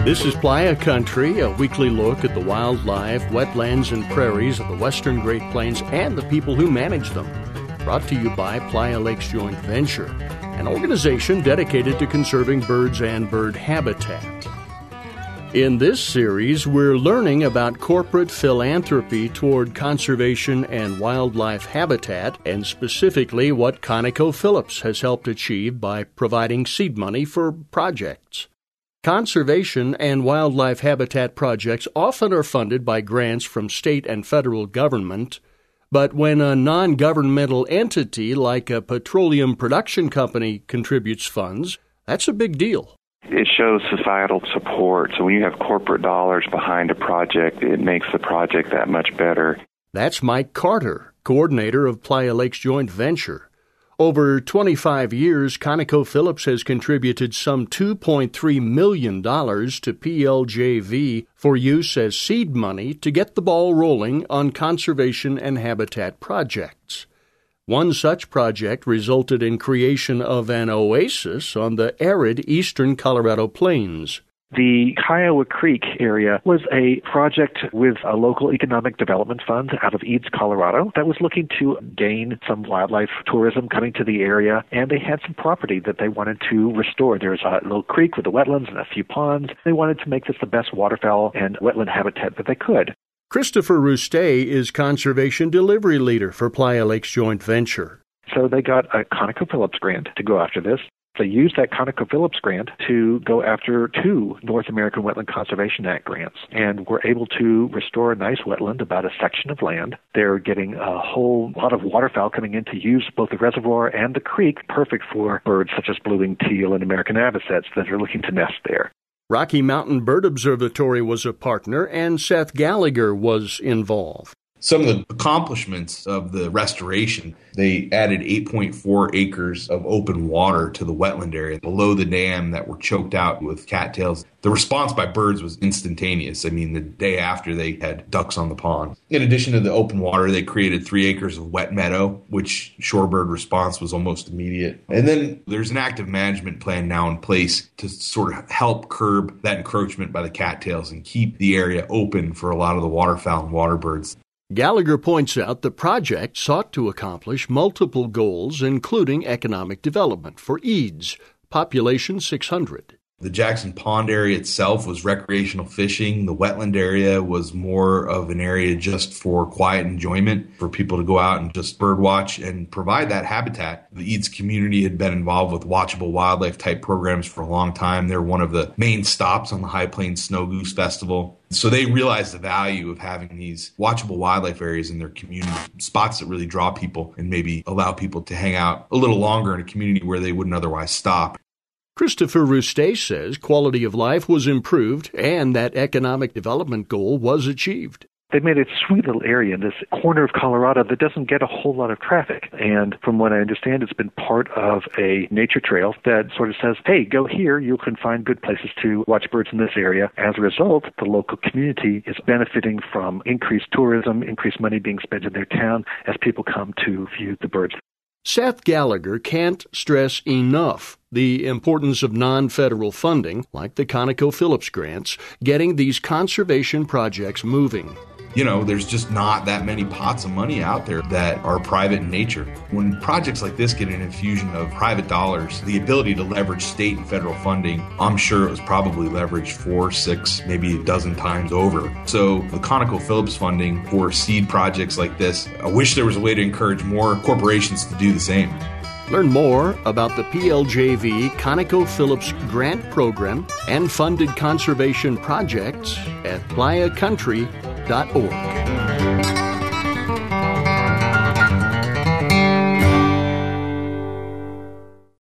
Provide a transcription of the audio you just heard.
This is Playa Country, a weekly look at the wildlife, wetlands, and prairies of the western Great Plains and the people who manage them. Brought to you by Playa Lakes Joint Venture, an organization dedicated to conserving birds and bird habitat. In this series, we're learning about corporate philanthropy toward conservation and wildlife habitat, and specifically what ConocoPhillips has helped achieve by providing seed money for projects. Conservation and wildlife habitat projects often are funded by grants from state and federal government, but when a non-governmental entity like a petroleum production company contributes funds, that's a big deal. It shows societal support. So when you have corporate dollars behind a project, it makes the project that much better. That's Mike Carter, coordinator of Playa Lakes Joint Venture. Over 25 years, ConocoPhillips has contributed some $2.3 million to PLJV for use as seed money to get the ball rolling on conservation and habitat projects. One such project resulted in creation of an oasis on the arid eastern Colorado plains. The Kiowa Creek area was a project with a local economic development fund out of Eads, Colorado, that was looking to gain some wildlife tourism coming to the area, and they had some property that they wanted to restore. There's a little creek with the wetlands and a few ponds. They wanted to make this the best waterfowl and wetland habitat that they could. Christopher Roustay is Conservation Delivery Leader for Playa Lakes Joint Venture. So they got a ConocoPhillips grant to go after this. They used that ConocoPhillips grant to go after 2 North American Wetland Conservation Act grants, and were able to restore a nice wetland, about a section of land. They're getting a whole lot of waterfowl coming in to use both the reservoir and the creek, perfect for birds such as blue-winged teal and American avocets that are looking to nest there. Rocky Mountain Bird Observatory was a partner, and Seth Gallagher was involved. Some of the accomplishments of the restoration, they added 8.4 acres of open water to the wetland area below the dam that were choked out with cattails. The response by birds was instantaneous. I mean, the day after, they had ducks on the pond. In addition to the open water, they created 3 acres of wet meadow, which shorebird response was almost immediate. And then there's an active management plan now in place to sort of help curb that encroachment by the cattails and keep the area open for a lot of the waterfowl and water birds. Gallagher points out the project sought to accomplish multiple goals, including economic development for Eads, population 600. The Jackson Pond area itself was recreational fishing. The wetland area was more of an area just for quiet enjoyment, for people to go out and just bird watch and provide that habitat. The Eads community had been involved with watchable wildlife type programs for a long time. They're one of the main stops on the High Plains Snow Goose Festival. So they realized the value of having these watchable wildlife areas in their community, spots that really draw people and maybe allow people to hang out a little longer in a community where they wouldn't otherwise stop. Christopher Roustay says quality of life was improved and that economic development goal was achieved. They made a sweet little area in this corner of Colorado that doesn't get a whole lot of traffic. And from what I understand, it's been part of a nature trail that sort of says, hey, go here, you can find good places to watch birds in this area. As a result, the local community is benefiting from increased tourism, increased money being spent in their town as people come to view the birds. Seth Gallagher can't stress enough the importance of non-federal funding, like the ConocoPhillips grants, getting these conservation projects moving. You know, there's just not that many pots of money out there that are private in nature. When projects like this get an infusion of private dollars, the ability to leverage state and federal funding, I'm sure it was probably leveraged 4, 6, maybe a dozen times over. So the ConocoPhillips funding for seed projects like this, I wish there was a way to encourage more corporations to do the same. Learn more about the PLJV ConocoPhillips Grant Program and funded conservation projects at playacountry.org.